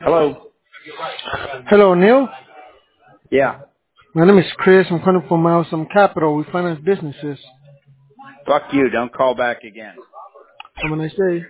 Hello. Hello, Neil. Yeah. My name is Chris. I'm calling from Milestone Capital. We finance businesses. Fuck you. Don't call back again. Have a nice day.